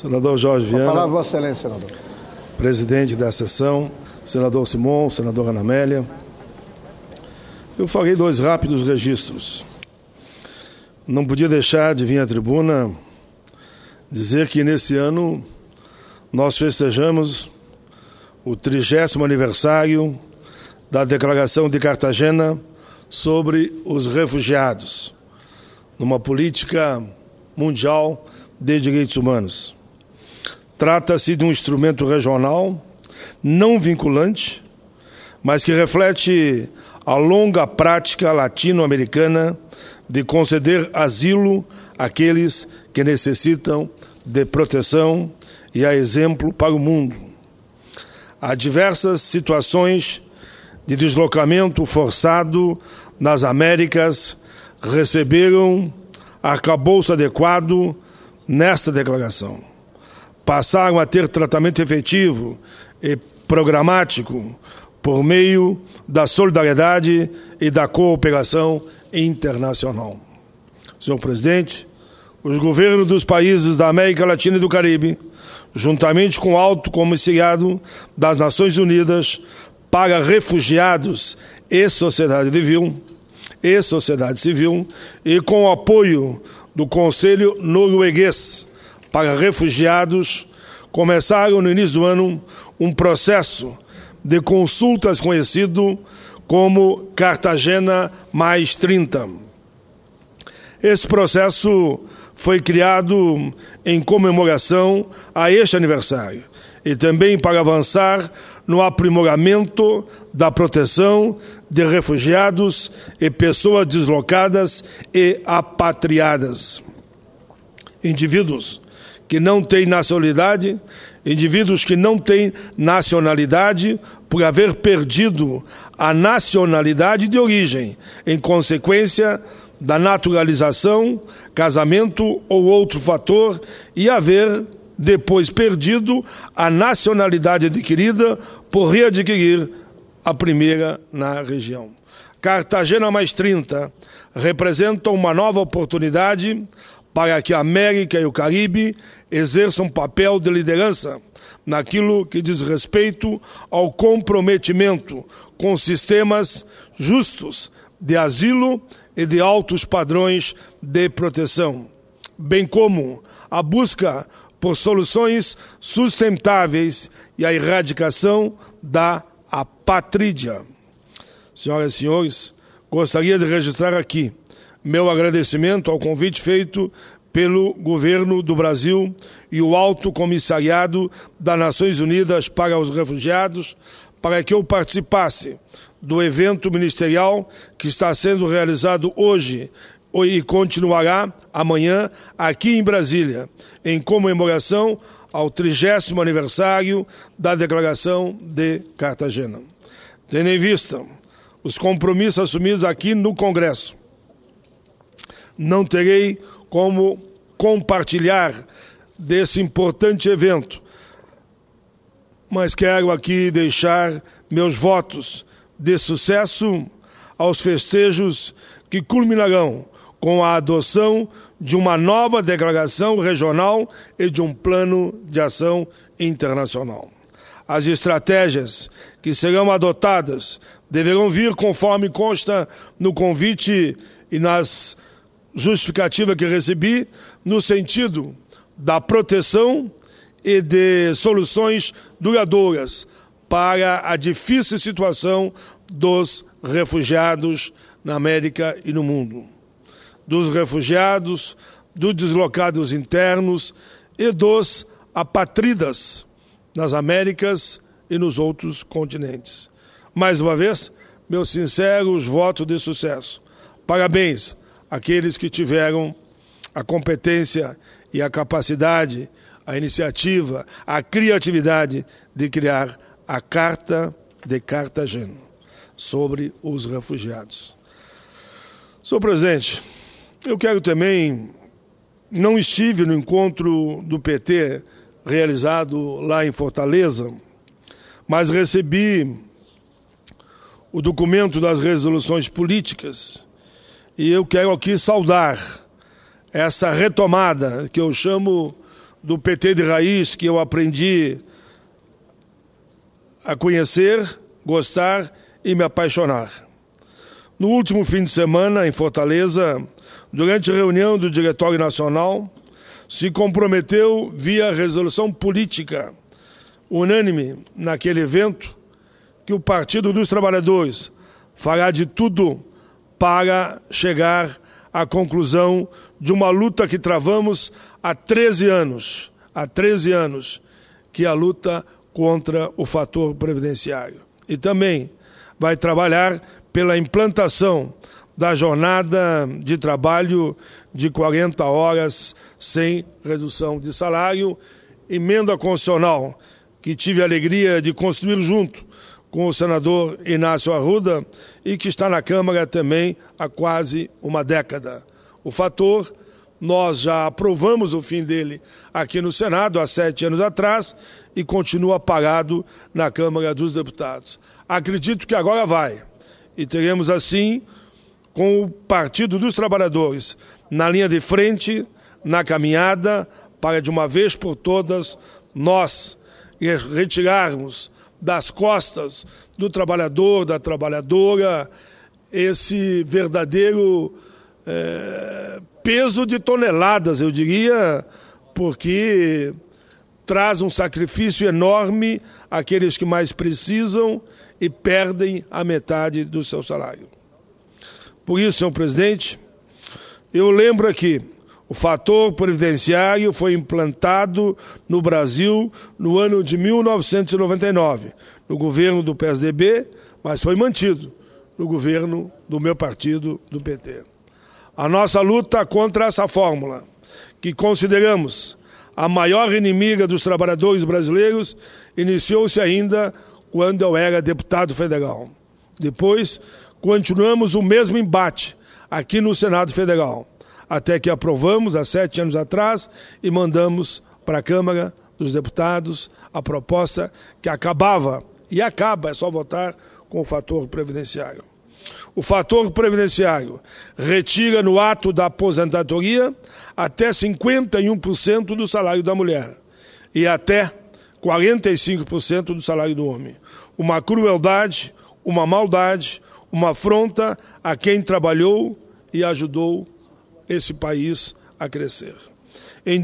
Senador Jorge Viana. Com a palavra, Vossa Excelência, senador. Presidente da sessão, senador Simon, senadora Ana Amélia. Eu farei 2 rápidos registros. Não podia deixar de vir à tribuna dizer que nesse ano nós festejamos o 30º aniversário da Declaração de Cartagena sobre os refugiados, numa política mundial de direitos humanos. Trata-se de um instrumento regional, não vinculante, mas que reflete a longa prática latino-americana de conceder asilo àqueles que necessitam de proteção e a exemplo para o mundo. Há diversas situações de deslocamento forçado nas Américas receberam arcabouço adequado nesta declaração. Passaram a ter tratamento efetivo e programático por meio da solidariedade e da cooperação internacional. Senhor Presidente, os governos dos países da América Latina e do Caribe, juntamente com o Alto Comissariado das Nações Unidas para Refugiados e Sociedade Civil, e com o apoio do Conselho Norueguês para Refugiados, começaram no início do ano um processo de consultas conhecido como Cartagena mais 30. Esse processo foi criado em comemoração a este aniversário e também para avançar no aprimoramento da proteção de refugiados e pessoas deslocadas e apatriadas. Indivíduos que não têm nacionalidade por haver perdido a nacionalidade de origem em consequência da naturalização, casamento ou outro fator e haver depois perdido a nacionalidade adquirida por readquirir a primeira na região. Cartagena mais 30 representa uma nova oportunidade para que a América e o Caribe exerçam um papel de liderança naquilo que diz respeito ao comprometimento com sistemas justos de asilo e de altos padrões de proteção, bem como a busca por soluções sustentáveis e a erradicação da apatrídia. Senhoras e senhores, gostaria de registrar aqui meu agradecimento ao convite feito pelo governo do Brasil e o Alto Comissariado das Nações Unidas para os Refugiados para que eu participasse do evento ministerial que está sendo realizado hoje e continuará amanhã aqui em Brasília, em comemoração ao 30º aniversário da Declaração de Cartagena. Tendo em vista os compromissos assumidos aqui no Congresso, não terei como compartilhar desse importante evento, mas quero aqui deixar meus votos de sucesso aos festejos que culminarão com a adoção de uma nova declaração regional e de um plano de ação internacional. As estratégias que serão adotadas deverão vir conforme consta no convite e nas justificativas que recebi, no sentido da proteção e de soluções duradouras para a difícil situação dos refugiados na América e no mundo. Dos refugiados, dos deslocados internos e dos apátridas nas Américas e nos outros continentes. Mais uma vez, meus sinceros votos de sucesso. Parabéns àqueles que tiveram a competência e a capacidade, a iniciativa, a criatividade de criar a Carta de Cartagena sobre os refugiados. Senhor Presidente, eu quero também... Não estive no encontro do PT realizado lá em Fortaleza, mas recebi o documento das resoluções políticas e eu quero aqui saudar essa retomada que eu chamo do PT de raiz que eu aprendi a conhecer, gostar e me apaixonar. No último fim de semana, em Fortaleza, durante a reunião do Diretório Nacional, se comprometeu via resolução política unânime naquele evento que o Partido dos Trabalhadores fará de tudo para chegar à conclusão de uma luta que travamos há 13 anos. Há 13 anos que é a luta contra o fator previdenciário. E também vai trabalhar pela implantação da jornada de trabalho de 40 horas sem redução de salário, emenda constitucional que tive a alegria de construir junto com o senador Inácio Arruda e que está na Câmara também há quase uma década. O fator, nós já aprovamos o fim dele aqui no Senado há 7 anos atrás e continua parado na Câmara dos Deputados. Acredito que agora vai. E teremos assim, com o Partido dos Trabalhadores na linha de frente, na caminhada, para de uma vez por todas nós retirarmos das costas do trabalhador, da trabalhadora, esse verdadeiro peso de toneladas, eu diria, porque traz um sacrifício enorme àqueles que mais precisam e perdem a metade do seu salário. Por isso, senhor presidente, eu lembro aqui, o fator previdenciário foi implantado no Brasil no ano de 1999, no governo do PSDB, mas foi mantido no governo do meu partido, do PT. A nossa luta contra essa fórmula, que consideramos a maior inimiga dos trabalhadores brasileiros, iniciou-se ainda quando eu era deputado federal. Depois, continuamos o mesmo embate aqui no Senado Federal, até que aprovamos há 7 anos atrás e mandamos para a Câmara dos Deputados a proposta que acabava, e acaba, é só votar, com o fator previdenciário. O fator previdenciário retira no ato da aposentadoria até 51% do salário da mulher e até 45% do salário do homem. Uma crueldade, uma maldade, uma afronta a quem trabalhou e ajudou esse país a crescer. Em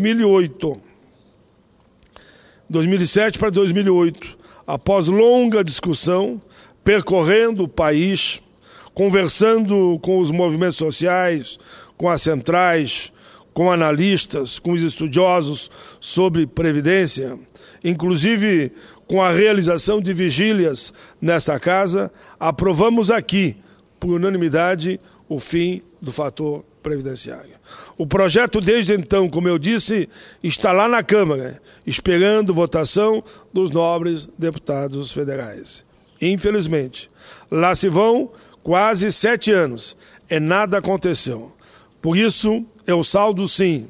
2007 para 2008, após longa discussão, percorrendo o país, conversando com os movimentos sociais, com as centrais, com analistas, com os estudiosos sobre previdência, inclusive com a realização de vigílias nesta casa, aprovamos aqui, por unanimidade, o fim do fator previdenciário. O projeto, desde então, como eu disse, está lá na Câmara, esperando votação dos nobres deputados federais. Infelizmente, lá se vão quase 7 anos e nada aconteceu. Por isso, eu saldo sim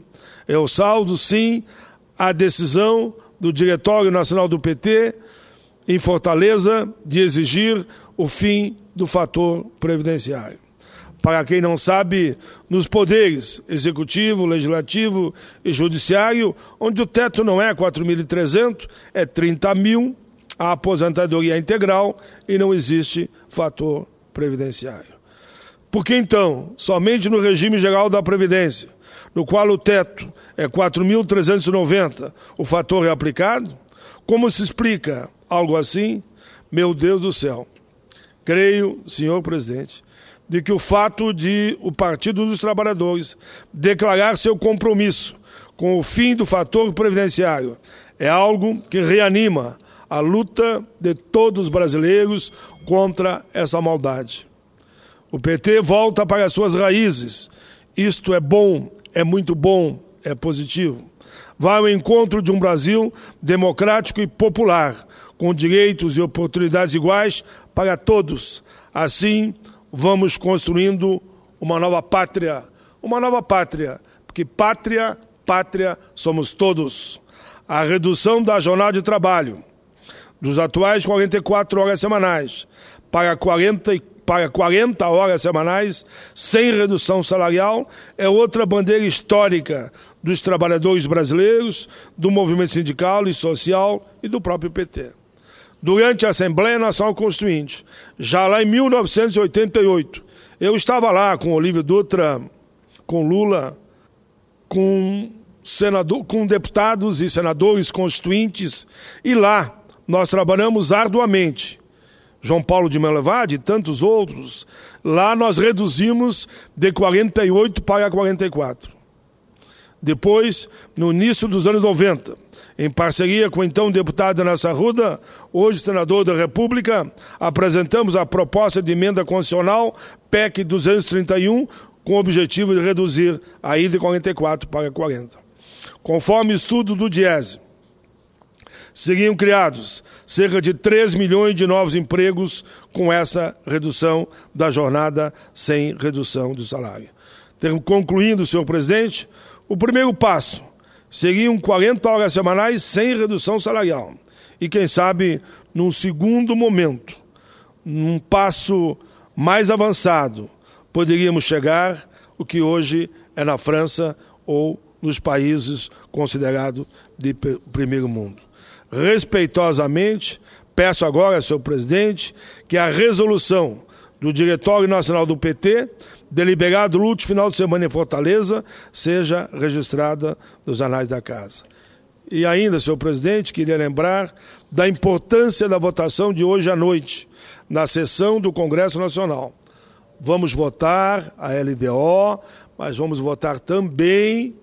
a decisão do Diretório Nacional do PT em Fortaleza de exigir o fim do fator previdenciário. Para quem não sabe, nos poderes executivo, legislativo e judiciário, onde o teto não é 4.300, é 30.000, a aposentadoria é integral e não existe fator previdenciário. Por que então, somente no regime geral da Previdência, no qual o teto é 4.390, o fator é aplicado? Como se explica algo assim? Meu Deus do céu. Creio, senhor presidente, de que o fato de o Partido dos Trabalhadores declarar seu compromisso com o fim do fator previdenciário é algo que reanima a luta de todos os brasileiros contra essa maldade. O PT volta para as suas raízes. Isto é bom, é muito bom, é positivo. Vai ao encontro de um Brasil democrático e popular, com direitos e oportunidades iguais para todos. Assim, vamos construindo uma nova pátria, porque pátria somos todos. A redução da jornada de trabalho, dos atuais 44 horas semanais, para 40 para 40 horas semanais, sem redução salarial, é outra bandeira histórica dos trabalhadores brasileiros, do movimento sindical e social e do próprio PT. Durante a Assembleia Nacional Constituinte, já lá em 1988, eu estava lá com Olívio Dutra, com Lula, com deputados e senadores constituintes, e lá nós trabalhamos arduamente. João Paulo de Mello Evade e tantos outros, lá nós reduzimos de 48 para 44. Depois, no início dos anos 90, em parceria com o então deputado Ernesto Arruda, hoje senador da República, apresentamos a proposta de emenda constitucional PEC 231, com o objetivo de reduzir aí de 44 para 40. Conforme estudo do Diese, seriam criados cerca de 3 milhões de novos empregos com essa redução da jornada sem redução do salário. Concluindo, senhor presidente, o primeiro passo seriam 40 horas semanais sem redução salarial. E, quem sabe, num segundo momento, num passo mais avançado, poderíamos chegar o que hoje é na França ou nos países considerados de primeiro mundo. Respeitosamente, peço agora, senhor presidente, que a resolução do Diretório Nacional do PT, deliberado no último final de semana em Fortaleza, seja registrada nos anais da Casa. E ainda, senhor presidente, queria lembrar da importância da votação de hoje à noite, na sessão do Congresso Nacional. Vamos votar a LDO, mas vamos votar também,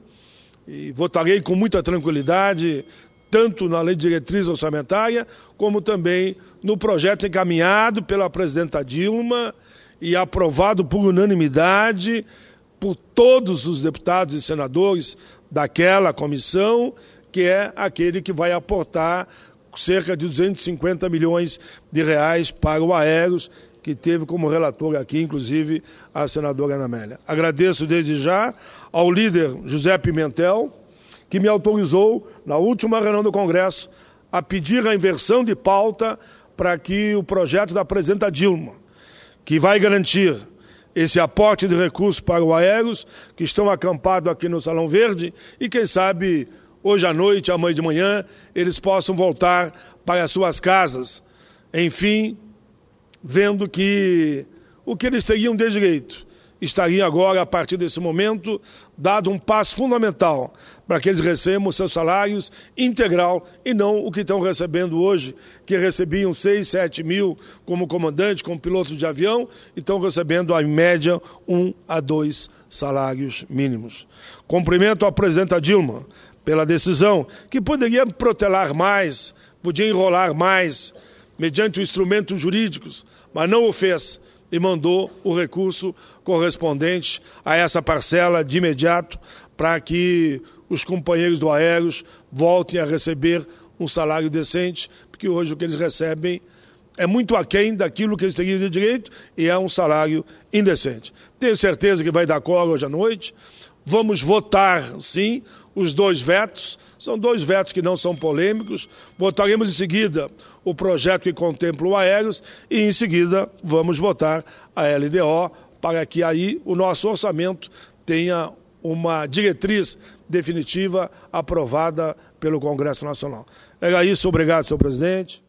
e votarei com muita tranquilidade, tanto na Lei de Diretriz Orçamentária, como também no projeto encaminhado pela presidenta Dilma e aprovado por unanimidade por todos os deputados e senadores daquela comissão, que é aquele que vai aportar cerca de 250 milhões de reais para o Aeros, que teve como relator aqui, inclusive, a senadora Ana Amélia. Agradeço desde já ao líder José Pimentel, que me autorizou, na última reunião do Congresso, a pedir a inversão de pauta para que o projeto da presidenta Dilma, que vai garantir esse aporte de recursos para o Aeros, que estão acampados aqui no Salão Verde, e quem sabe, hoje à noite, amanhã de manhã, eles possam voltar para as suas casas. Enfim, vendo que o que eles teriam de direito estaria agora, a partir desse momento, dado um passo fundamental para que eles recebam seus salários integral e não o que estão recebendo hoje, que recebiam 6, 7 mil como comandante, como piloto de avião, e estão recebendo, em média, 1 a 2 salários mínimos. Cumprimento a presidenta Dilma pela decisão, que poderia protelar mais, podia enrolar mais, mediante instrumentos jurídicos, mas não o fez e mandou o recurso correspondente a essa parcela de imediato para que os companheiros do Aeros voltem a receber um salário decente, porque hoje o que eles recebem é muito aquém daquilo que eles teriam de direito e é um salário indecente. Tenho certeza que vai dar colo hoje à noite. Vamos votar, sim, os 2 vetos. São 2 vetos que não são polêmicos. Votaremos em seguida o projeto que contempla o Aeros e, em seguida, vamos votar a LDO para que aí o nosso orçamento tenha uma diretriz definitiva aprovada pelo Congresso Nacional. Era isso. Obrigado, senhor presidente.